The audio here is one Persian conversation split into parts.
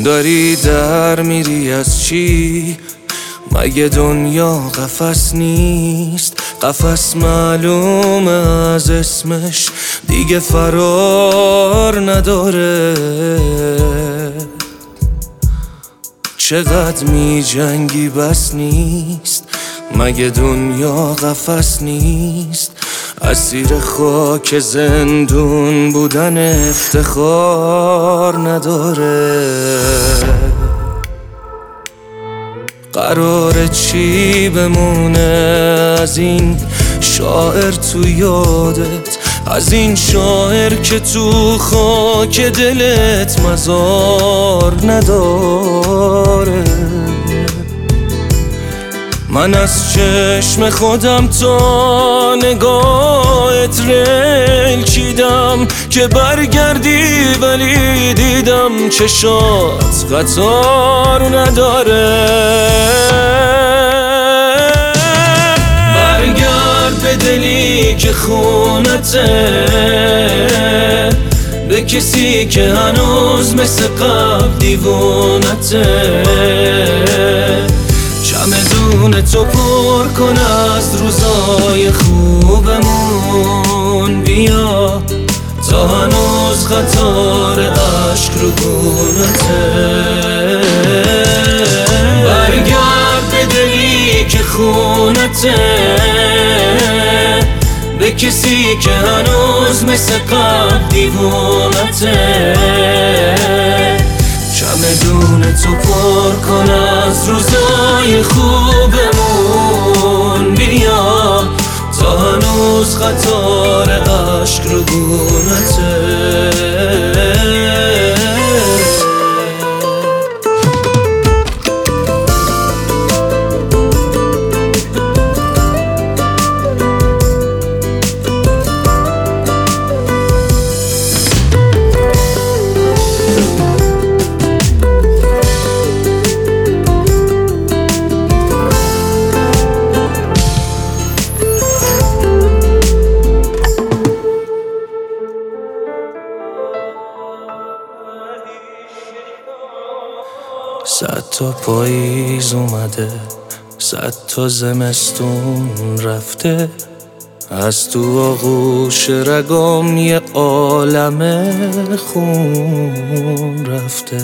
داری در میری از چی؟ مگه دنیا قفس نیست؟ قفس معلومه از اسمش دیگه فرار نداره. چقدر می جنگی بس نیست؟ مگه دنیا قفس نیست؟ اسیر خاک زندون بودن افتخار نداره. قراره چی بمونه از این شاعر تو یادت؟ از این شاعر که تو خاک دلت مزار نداره. من از چشم خودم تا نگاهت ریل چیدم که برگردی، ولی دیدم چشات قطار نداره. برگرد به دلی که خونته، به کسی که هنوز مثل قبل دیوونته. چمدون تو پر کن از روزای خوبمون، بیا تا هنوز قطار عشق رو گونته. برگرد به دلی که خونته، به کسی که هنوز مثل قبل دیوونته. چمدون تو پر کن از روزای خوبمون، بیا تا هنوز قطار عشق رو گونته. صد تا پاییز اومده، صد تا زمستون رفته، از تو آغوش رگام یه عالم خون رفته.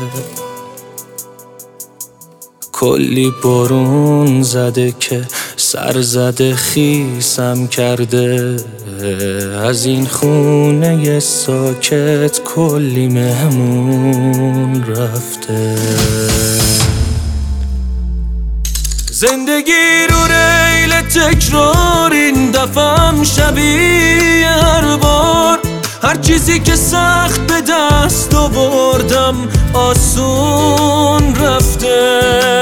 کلی بارون زده که سر زده خیسم کرده، از این خونه ساکت کلی مهمون رفته. زندگی رو ریل تکرار، این دفعم شبیه هر بار. هر چیزی که سخت به دست آوردم آسون رفته.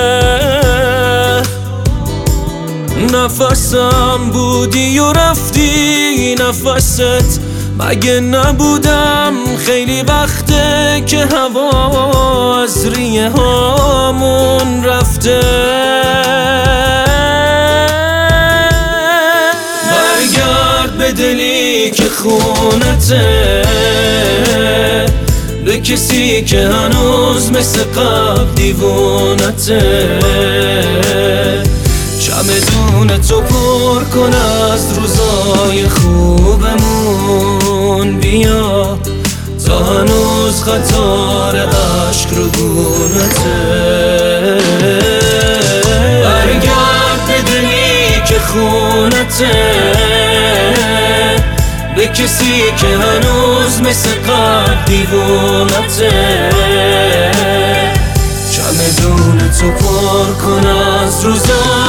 نفسم بودی و رفتی نفست، مگه نبودم خیلی وقته که هوا از ریه هامون رفته. برگرد به دلی که خونته، به کسی که هنوز مثل قبل دیوونته. چمدون تو پر کن از روزای خوبمون، بیا تا هنوز قطار عشق رو گونته. برگرد به دلی که خونته، به کسی که هنوز مثل قبل دیوونته. چمدون تو پر کن از روزای